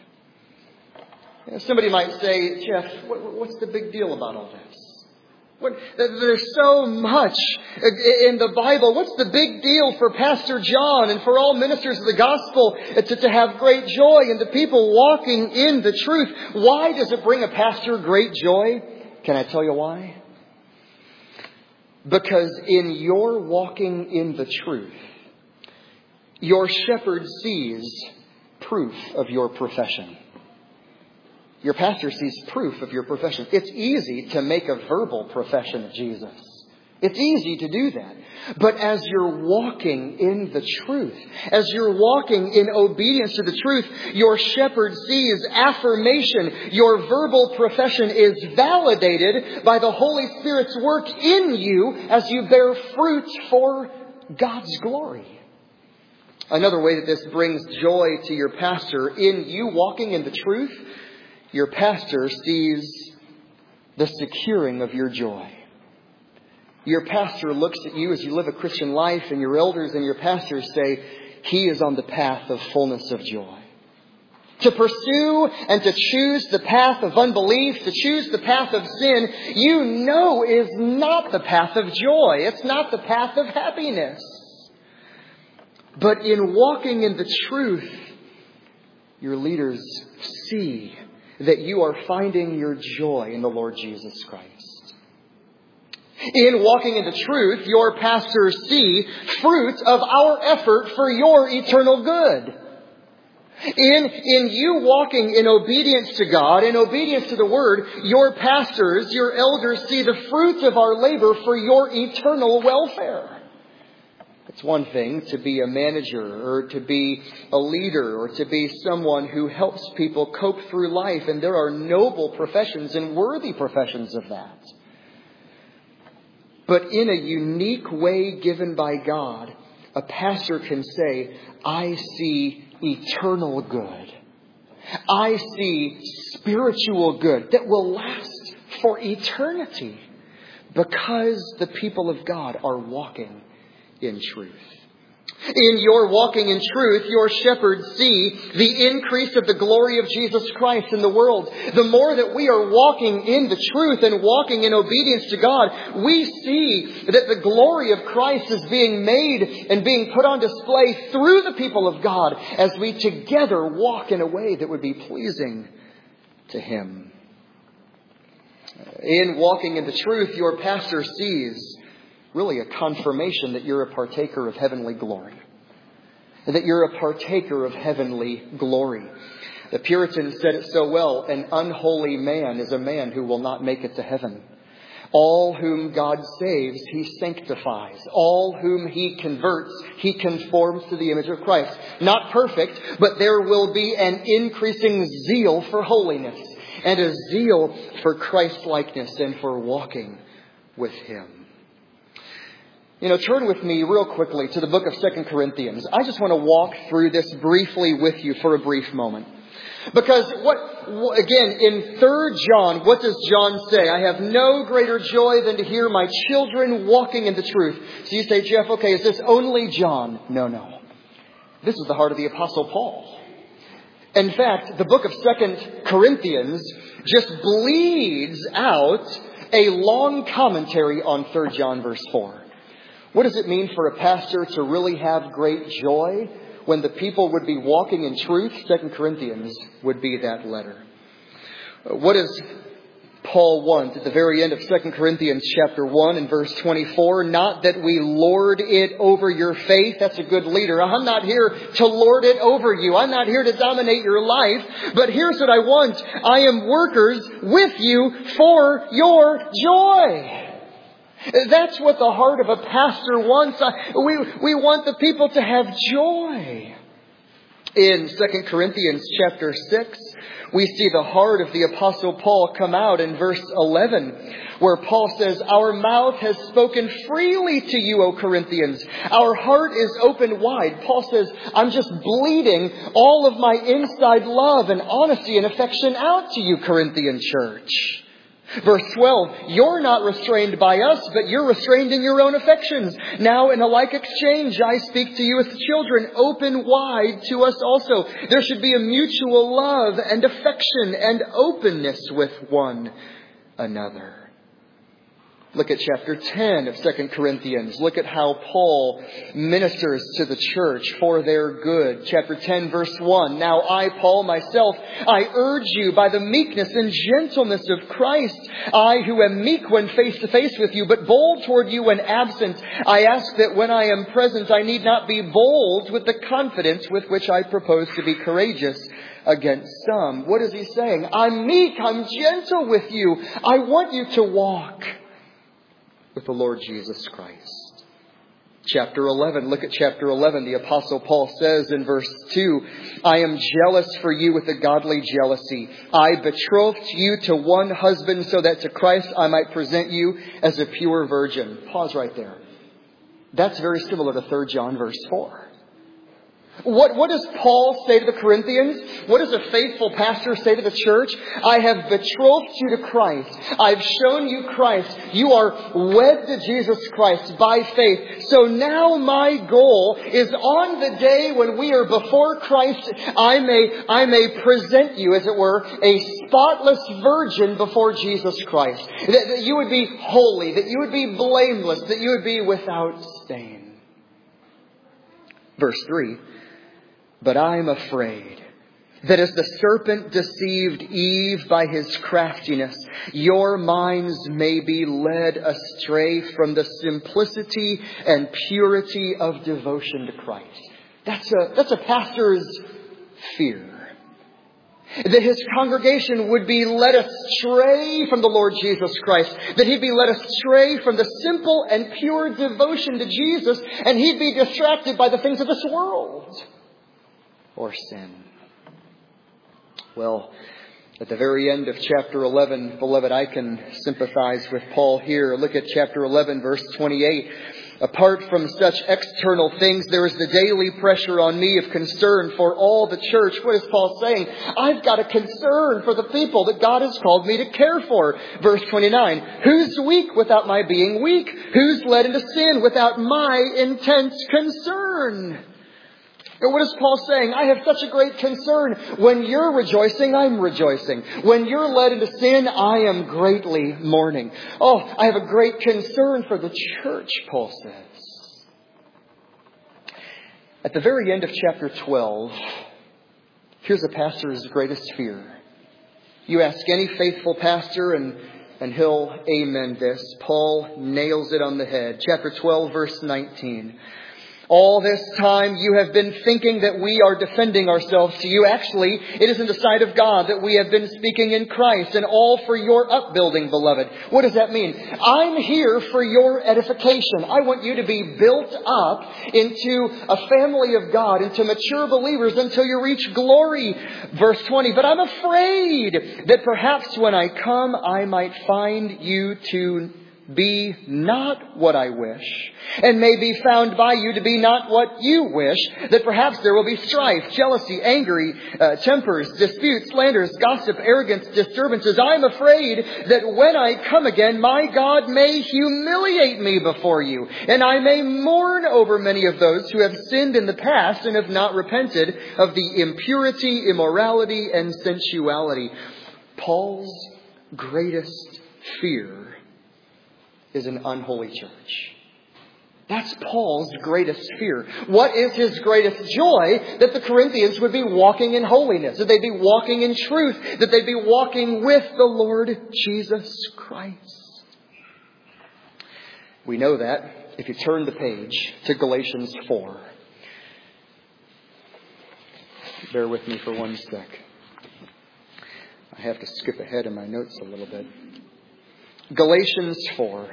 Somebody might say, Jeff, what's the big deal about all this? What, there's so much in the Bible. What's the big deal for Pastor John and for all ministers of the gospel to, to have great joy and the people walking in the truth? Why does it bring a pastor great joy? Can I tell you why? Because in your walking in the truth, your shepherd sees proof of your profession. Your pastor sees proof of your profession. It's easy to make a verbal profession of Jesus. It's easy to do that. But as you're walking in the truth, as you're walking in obedience to the truth, your shepherd sees affirmation. Your verbal profession is validated by the Holy Spirit's work in you as you bear fruit for God's glory. Another way that this brings joy to your pastor, in you walking in the truth, your pastor sees the securing of your joy. Your pastor looks at you as you live a Christian life, and your elders and your pastors say, he is on the path of fullness of joy. To pursue and to choose the path of unbelief, to choose the path of sin, you know is not the path of joy. It's not the path of happiness. But in walking in the truth, your leaders see that you are finding your joy in the Lord Jesus Christ. In walking in the truth, your pastors see fruit of our effort for your eternal good. In, in you walking in obedience to God, in obedience to the Word, your pastors, your elders see the fruit of our labor for your eternal welfare. It's one thing to be a manager or to be a leader or to be someone who helps people cope through life. And there are noble professions and worthy professions of that. But in a unique way given by God, a pastor can say, I see eternal good. I see spiritual good that will last for eternity because the people of God are walking in truth. In your walking in truth, your shepherds see the increase of the glory of Jesus Christ in the world. The more that we are walking in the truth and walking in obedience to God, we see that the glory of Christ is being made and being put on display through the people of God as we together walk in a way that would be pleasing to Him. In walking in the truth, your pastor sees really a confirmation that you're a partaker of heavenly glory. That you're a partaker of heavenly glory. The Puritans said it so well, an unholy man is a man who will not make it to heaven. All whom God saves, He sanctifies. All whom He converts, He conforms to the image of Christ. Not perfect, but there will be an increasing zeal for holiness and a zeal for Christ-likeness and for walking with Him. You know, turn with me real quickly to the book of Second Corinthians. I just want to walk through this briefly with you for a brief moment. Because what, again, in Third John, what does John say? I have no greater joy than to hear my children walking in the truth. So you say, Jeff, okay, is this only John? No, no. This is the heart of the Apostle Paul. In fact, the book of Second Corinthians just bleeds out a long commentary on Third John verse four. What does it mean for a pastor to really have great joy? When the people would be walking in truth, Second Corinthians would be that letter. What does Paul want at the very end of Second Corinthians chapter one and verse twenty-four? Not that we lord it over your faith. That's a good leader. I'm not here to lord it over you. I'm not here to dominate your life. But here's what I want. I am workers with you for your joy. That's what the heart of a pastor wants. We, we want the people to have joy. In Second Corinthians chapter six, we see the heart of the Apostle Paul come out in verse eleven, where Paul says, our mouth has spoken freely to you, O Corinthians. Our heart is open wide. Paul says, I'm just bleeding all of my inside love and honesty and affection out to you, Corinthian church. Verse twelve, you're not restrained by us, but you're restrained in your own affections. Now in a like exchange, I speak to you as children, open wide to us also. There should be a mutual love and affection and openness with one another. Look at chapter ten of Second Corinthians. Look at how Paul ministers to the church for their good. Chapter ten, verse one. Now I, Paul, myself, I urge you by the meekness and gentleness of Christ, I who am meek when face to face with you, but bold toward you when absent. I ask that when I am present, I need not be bold with the confidence with which I propose to be courageous against some. What is he saying? I'm meek, I'm gentle with you. I want you to walk with the Lord Jesus Christ. Chapter eleven. Look at chapter eleven. The Apostle Paul says in verse two, I am jealous for you with a godly jealousy. I betrothed you to one husband so that to Christ I might present you as a pure virgin. Pause right there. That's very similar to Third John verse four. What, what does Paul say to the Corinthians? What does a faithful pastor say to the church? I have betrothed you to Christ. I've shown you Christ. You are wed to Jesus Christ by faith. So now my goal is on the day when we are before Christ, I may, I may present you, as it were, a spotless virgin before Jesus Christ. That, that you would be holy, that you would be blameless, that you would be without stain. Verse three. But I'm afraid that as the serpent deceived Eve by his craftiness, your minds may be led astray from the simplicity and purity of devotion to Christ. That's a, that's a pastor's fear. That his congregation would be led astray from the Lord Jesus Christ. That he'd be led astray from the simple and pure devotion to Jesus, and he'd be distracted by the things of this world. Or sin. Well, at the very end of chapter eleven, beloved, I can sympathize with Paul here. Look at chapter eleven, verse twenty-eight. Apart from such external things, there is the daily pressure on me of concern for all the church. What is Paul saying? I've got a concern for the people that God has called me to care for. Verse twenty-nine. Who's weak without my being weak? Who's led into sin without my intense concern? And what is Paul saying? I have such a great concern. When you're rejoicing, I'm rejoicing. When you're led into sin, I am greatly mourning. Oh, I have a great concern for the church, Paul says. At the very end of chapter twelve, here's a pastor's greatest fear. You ask any faithful pastor and, and he'll amen this. Paul nails it on the head. Chapter twelve, verse nineteen. All this time you have been thinking that we are defending ourselves to you. Actually, it is in the sight of God that we have been speaking in Christ, and all for your upbuilding, beloved. What does that mean? I'm here for your edification. I want you to be built up into a family of God, into mature believers until you reach glory. Verse twenty, but I'm afraid that perhaps when I come, I might find you to be not what I wish, and may be found by you to be not what you wish, that perhaps there will be strife, jealousy, angry uh, tempers, disputes, slanders, gossip, arrogance, disturbances. I am afraid that when I come again, my God may humiliate me before you, and I may mourn over many of those who have sinned in the past and have not repented of the impurity, immorality, and sensuality. Paul's greatest fear is an unholy church. That's Paul's greatest fear. What is his greatest joy? That the Corinthians would be walking in holiness, that they'd be walking in truth, that they'd be walking with the Lord Jesus Christ. We know that if you turn the page to Galatians four. Bear with me for one sec. I have to skip ahead in my notes a little bit. Galatians four.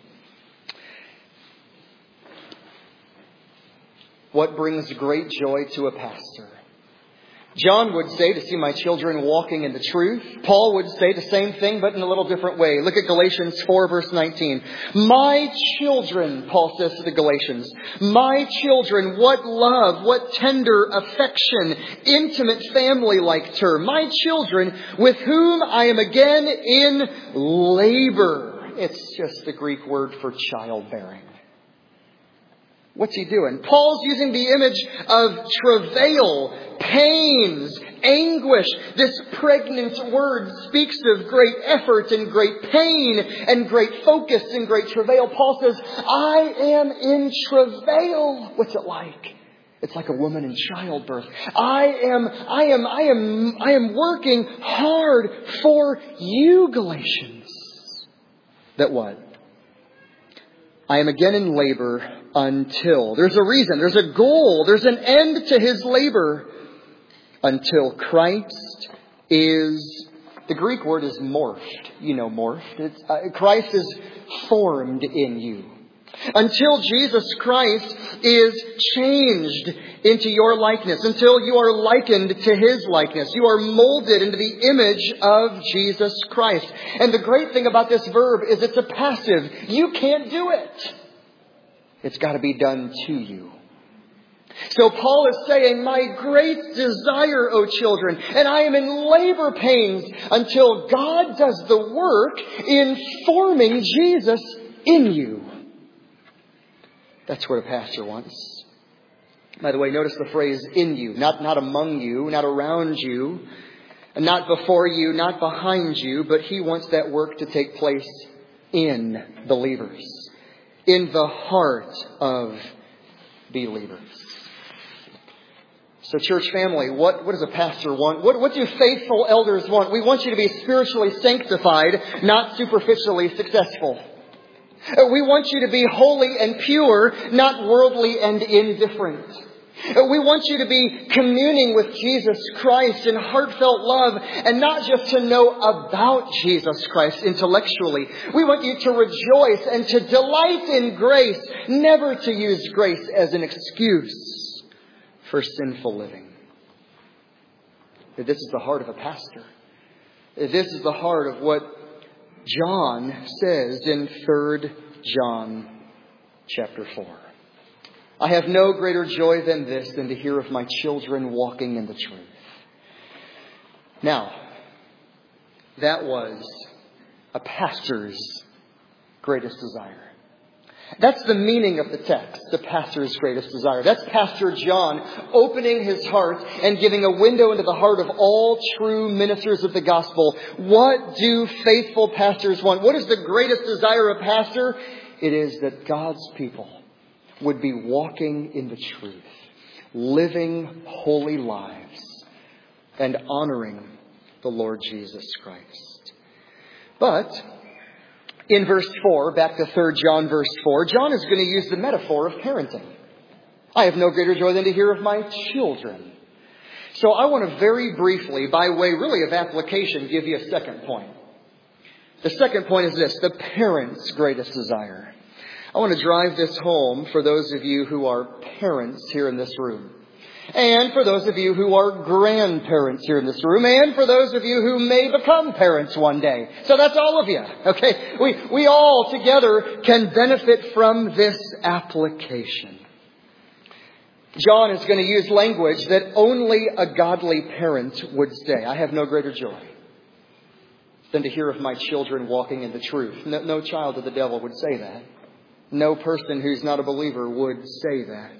What brings great joy to a pastor? John would say to see my children walking in the truth. Paul would say the same thing, but in a little different way. Look at Galatians four, verse nineteen. My children, Paul says to the Galatians, my children, what love, what tender affection, intimate family-like term. My children, with whom I am again in labor. It's just the Greek word for childbearing. What's he doing? Paul's using the image of travail, pains, anguish. This pregnant word speaks of great effort and great pain and great focus and great travail. Paul says, I am in travail. What's it like? It's like a woman in childbirth. I am, I am, I am, I am working hard for you, Galatians. That what? I am again in labor until. There's a reason. There's a goal. There's an end to his labor. Until Christ is, the Greek word is morphed. You know, morphed. It's, uh, Christ is formed in you. Until Jesus Christ is changed into your likeness. Until you are likened to his likeness. You are molded into the image of Jesus Christ. And the great thing about this verb is it's a passive. You can't do it. It's got to be done to you. So Paul is saying, my great desire, O children, and I am in labor pains until God does the work in forming Jesus in you. That's what a pastor wants. By the way, notice the phrase in you, not, not among you, not around you, and not before you, not behind you, but he wants that work to take place in believers, in the heart of believers. So church family, what, what does a pastor want? What, what do faithful elders want? We want you to be spiritually sanctified, not superficially successful. We want you to be holy and pure, not worldly and indifferent. We want you to be communing with Jesus Christ in heartfelt love and not just to know about Jesus Christ intellectually. We want you to rejoice and to delight in grace, never to use grace as an excuse for sinful living. This is the heart of a pastor. This is the heart of what John says in Third John chapter four. I have no greater joy than this, than to hear of my children walking in the truth. Now, that was a pastor's greatest desire. That's the meaning of the text, the pastor's greatest desire. That's Pastor John opening his heart and giving a window into the heart of all true ministers of the gospel. What do faithful pastors want? What is the greatest desire of a pastor? It is that God's people would be walking in the truth, living holy lives, and honoring the Lord Jesus Christ. But in verse four, back to Third John verse four, John is going to use the metaphor of parenting. I have no greater joy than to hear of my children. So I want to very briefly, by way really of application, give you a second point. The second point is this: the parent's greatest desire. I want to drive this home for those of you who are parents here in this room. And for those of you who are grandparents here in this room. And for those of you who may become parents one day. So that's all of you. Okay? We, we all together can benefit from this application. John is going to use language that only a godly parent would say. I have no greater joy than to hear of my children walking in the truth. No, no child of the devil would say that. No person who's not a believer would say that.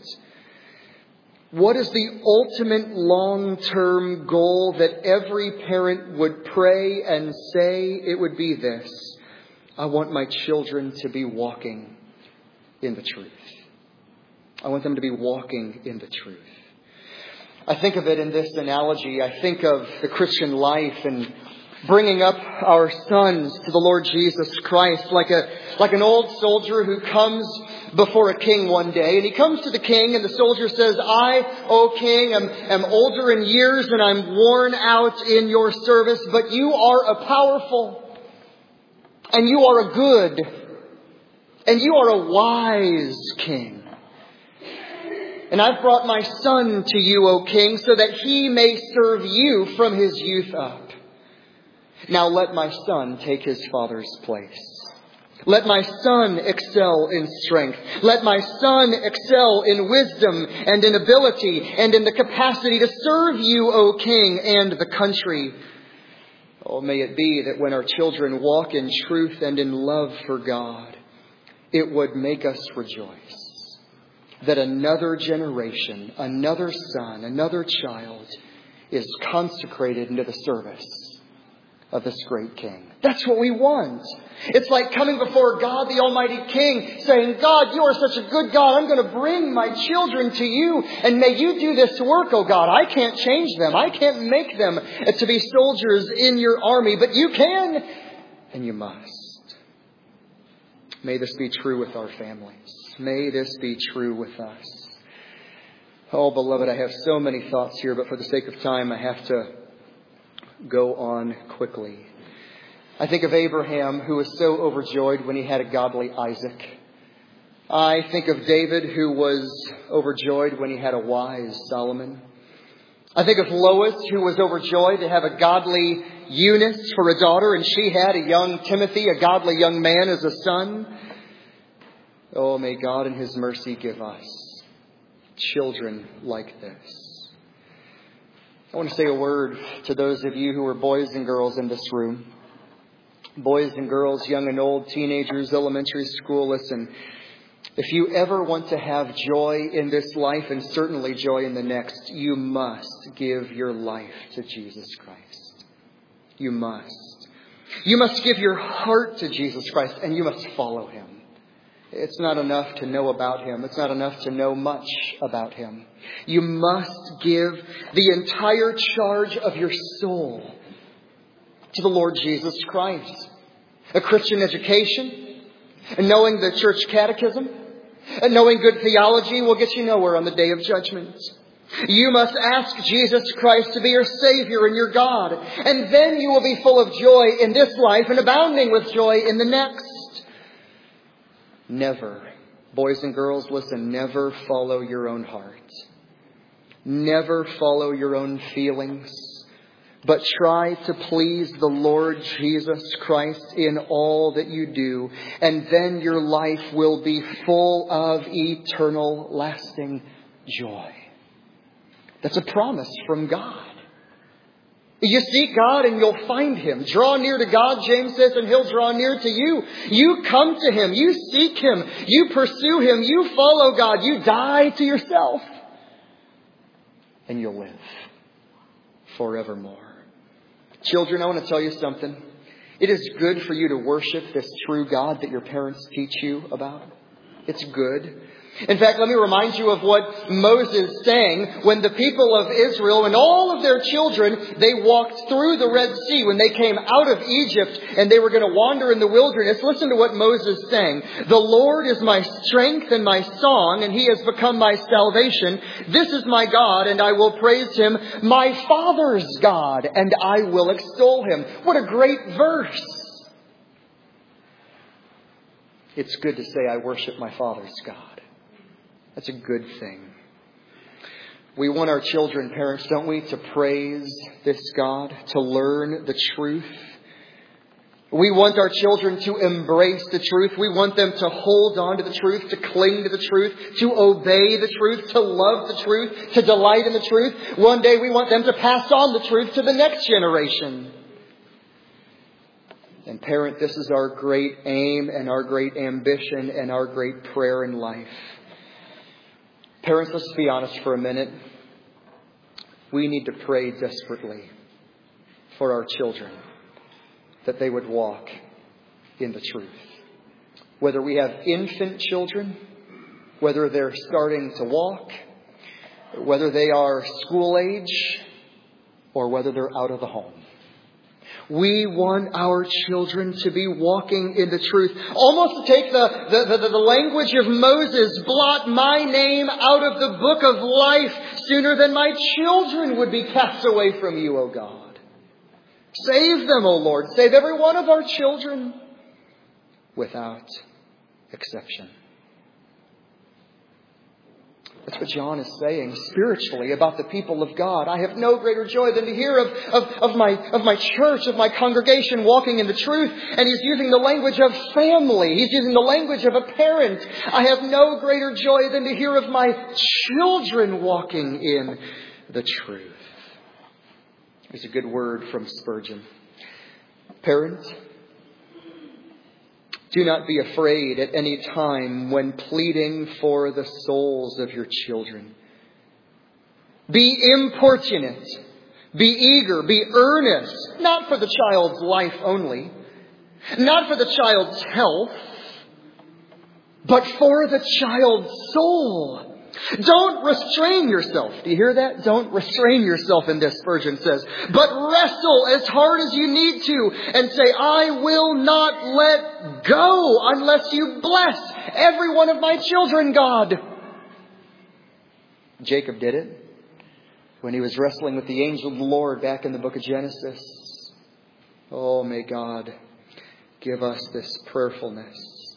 What is the ultimate long-term goal that every parent would pray and say? It would be this: I want my children to be walking in the truth. I want them to be walking in the truth. I think of it in this analogy. I think of the Christian life and bringing up our sons to the Lord Jesus Christ, like a like an old soldier who comes before a king one day. And he comes to the king and the soldier says, I, O king, am, am older in years and I'm worn out in your service, but you are a powerful and you are a good and you are a wise king. And I've brought my son to you, O king, so that he may serve you from his youth up. Now let my son take his father's place. Let my son excel in strength. Let my son excel in wisdom and in ability and in the capacity to serve you, O king, and the country. Oh, may it be that when our children walk in truth and in love for God, it would make us rejoice that another generation, another son, another child is consecrated into the service of this great King. That's what we want. It's like coming before God, the Almighty King, saying, God, you are such a good God. I'm going to bring my children to you. And may you do this work, oh God. I can't change them. I can't make them to be soldiers in your army. But you can, and you must. May this be true with our families. May this be true with us. Oh, beloved, I have so many thoughts here, but for the sake of time, I have to go on quickly. I think of Abraham, who was so overjoyed when he had a godly Isaac. I think of David, who was overjoyed when he had a wise Solomon. I think of Lois, who was overjoyed to have a godly Eunice for a daughter, and she had a young Timothy, a godly young man, as a son. Oh, may God in His mercy give us children like this. I want to say a word to those of you who are boys and girls in this room. Boys and girls, young and old, teenagers, elementary school, listen. If you ever want to have joy in this life and certainly joy in the next, you must give your life to Jesus Christ. You must. You must give your heart to Jesus Christ and you must follow Him. It's not enough to know about Him. It's not enough to know much about Him. You must give the entire charge of your soul to the Lord Jesus Christ. A Christian education, and knowing the church catechism, and knowing good theology will get you nowhere on the day of judgment. You must ask Jesus Christ to be your Savior and your God. And then you will be full of joy in this life and abounding with joy in the next. Never, boys and girls, listen, never follow your own heart. Never follow your own feelings. But try to please the Lord Jesus Christ in all that you do. And then your life will be full of eternal, lasting joy. That's a promise from God. You seek God and you'll find Him. Draw near to God, James says, and He'll draw near to you. You come to Him. You seek Him. You pursue Him. You follow God. You die to yourself. And you'll live forevermore. Children, I want to tell you something. It is good for you to worship this true God that your parents teach you about. It's good. In fact, let me remind you of what Moses sang when the people of Israel and all of their children, they walked through the Red Sea when they came out of Egypt and they were going to wander in the wilderness. Listen to what Moses sang. The Lord is my strength and my song, and he has become my salvation. This is my God, and I will praise him, my Father's God, and I will extol him. What a great verse. It's good to say I worship my Father's God. That's a good thing. We want our children, parents, don't we, to praise this God, to learn the truth. We want our children to embrace the truth. We want them to hold on to the truth, to cling to the truth, to obey the truth, to love the truth, to delight in the truth. One day we want them to pass on the truth to the next generation. And parent, this is our great aim and our great ambition and our great prayer in life. Parents, let's be honest for a minute. We need to pray desperately for our children that they would walk in the truth. Whether we have infant children, whether they're starting to walk, whether they are school age, or whether they're out of the home. We want our children to be walking in the truth. Almost to take the, the, the, the language of Moses, blot my name out of the book of life sooner than my children would be cast away from you, O God. Save them, O Lord. Save every one of our children without exception. That's what John is saying spiritually about the people of God. I have no greater joy than to hear of, of, of, my, of my church, of my congregation walking in the truth. And he's using the language of family. He's using the language of a parent. I have no greater joy than to hear of my children walking in the truth. There's a good word from Spurgeon. Parent, do not be afraid at any time when pleading for the souls of your children. Be importunate, be eager, be earnest, not for the child's life only, not for the child's health, but for the child's soul. Don't restrain yourself. Do you hear that? Don't restrain yourself in this, Spurgeon says. But wrestle as hard as you need to and say, I will not let go unless you bless every one of my children, God. Jacob did it when he was wrestling with the angel of the Lord back in the book of Genesis. Oh, may God give us this prayerfulness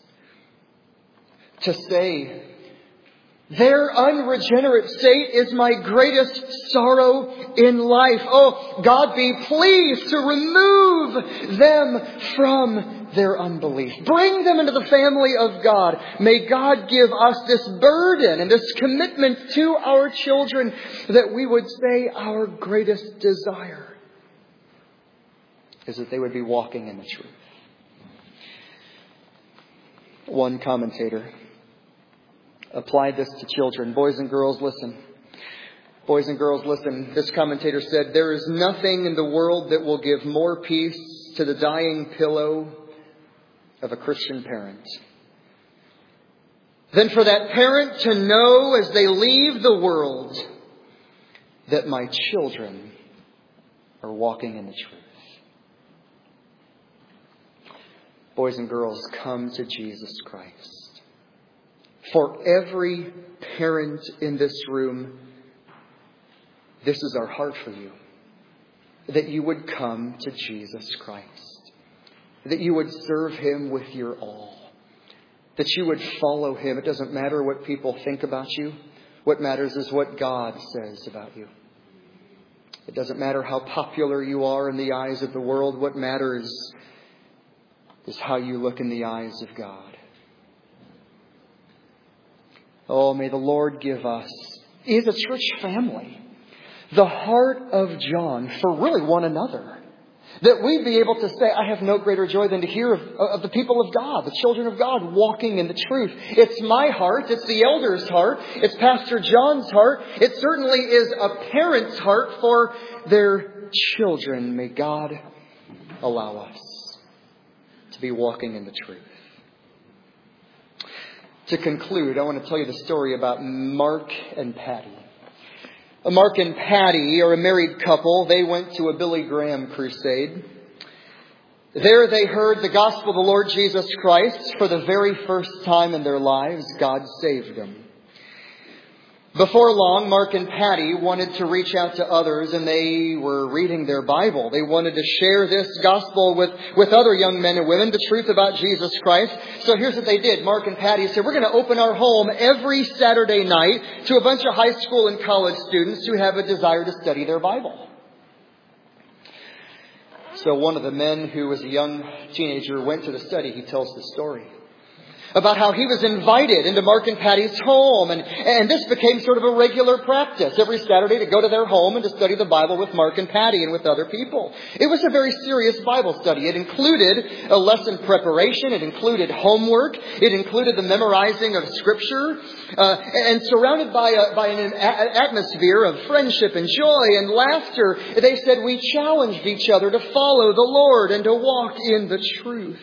to say, their unregenerate state is my greatest sorrow in life. Oh, God, be pleased to remove them from their unbelief. Bring them into the family of God. May God give us this burden and this commitment to our children that we would say our greatest desire is that they would be walking in the truth. One commentator applied this to children. Boys and girls, listen. Boys and girls, listen. This commentator said, there is nothing in the world that will give more peace to the dying pillow of a Christian parent than for that parent to know as they leave the world that my children are walking in the truth. Boys and girls, come to Jesus Christ. For every parent in this room, this is our heart for you. That you would come to Jesus Christ. That you would serve Him with your all. That you would follow Him. It doesn't matter what people think about you. What matters is what God says about you. It doesn't matter how popular you are in the eyes of the world. What matters is how you look in the eyes of God. Oh, may the Lord give us, as a church family, the heart of John for really one another. That we'd be able to say, I have no greater joy than to hear of, of the people of God, the children of God, walking in the truth. It's my heart. It's the elder's heart. It's Pastor John's heart. It certainly is a parent's heart for their children. May God allow us to be walking in the truth. to conclude, I want to tell you the story about Mark and Patty. Mark and Patty are a married couple. They went to a Billy Graham crusade. There they heard the gospel of the Lord Jesus Christ for the very first time in their lives. God saved them. Before long, Mark and Patty wanted to reach out to others, and they were reading their Bible. They wanted to share this gospel with, with other young men and women, the truth about Jesus Christ. So here's what they did. Mark and Patty said, we're going to open our home every Saturday night to a bunch of high school and college students who have a desire to study their Bible. So one of the men who was a young teenager went to the study. He tells the story about how he was invited into Mark and Patty's home. And, and this became sort of a regular practice every Saturday to go to their home and to study the Bible with Mark and Patty and with other people. It was a very serious Bible study. It included a lesson preparation. It included homework. It included the memorizing of Scripture. Uh, and surrounded by, a, by an atmosphere of friendship and joy and laughter, they said we challenged each other to follow the Lord and to walk in the truth.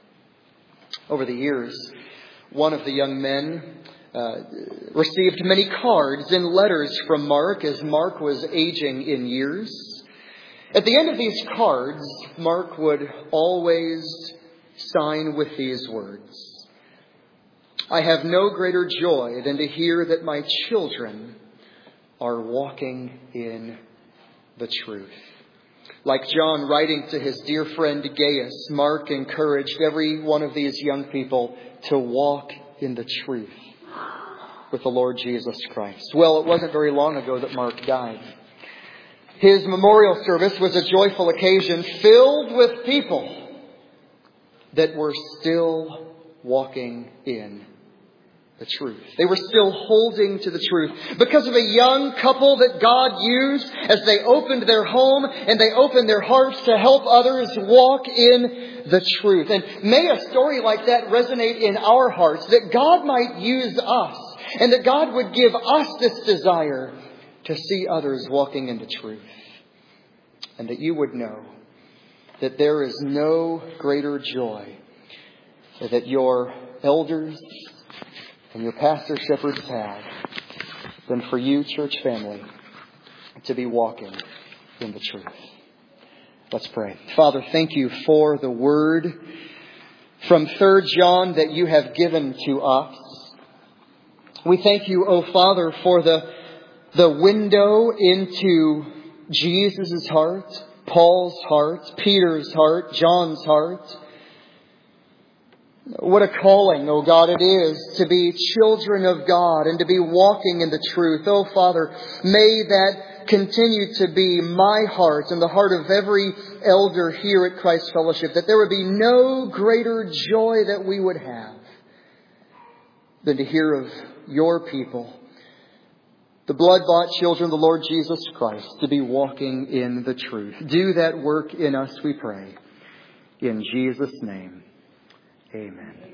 Over the years, one of the young men uh, received many cards and letters from Mark as Mark was aging in years. At the end of these cards, Mark would always sign with these words: I have no greater joy than to hear that my children are walking in the truth. Like John writing to his dear friend Gaius, Mark encouraged every one of these young people to walk in the truth with the Lord Jesus Christ. Well, it wasn't very long ago that Mark died. His memorial service was a joyful occasion filled with people that were still walking in the truth. They were still holding to the truth because of a young couple that God used as they opened their home and they opened their hearts to help others walk in the truth. And may a story like that resonate in our hearts, that God might use us and that God would give us this desire to see others walking in the truth. And that you would know that there is no greater joy that your elders and your pastor shepherds have than for you, church family, to be walking in the truth. Let's pray. Father, thank you for the word from Third John that you have given to us. We thank you, O Father, for the, the window into Jesus' heart, Paul's heart, Peter's heart, John's heart. What a calling, oh God, it is to be children of God and to be walking in the truth. Oh Father, may that continue to be my heart and the heart of every elder here at Christ Fellowship, that there would be no greater joy that we would have than to hear of your people, the blood-bought children of the Lord Jesus Christ, to be walking in the truth. Do that work in us, we pray. In Jesus' name. Amen.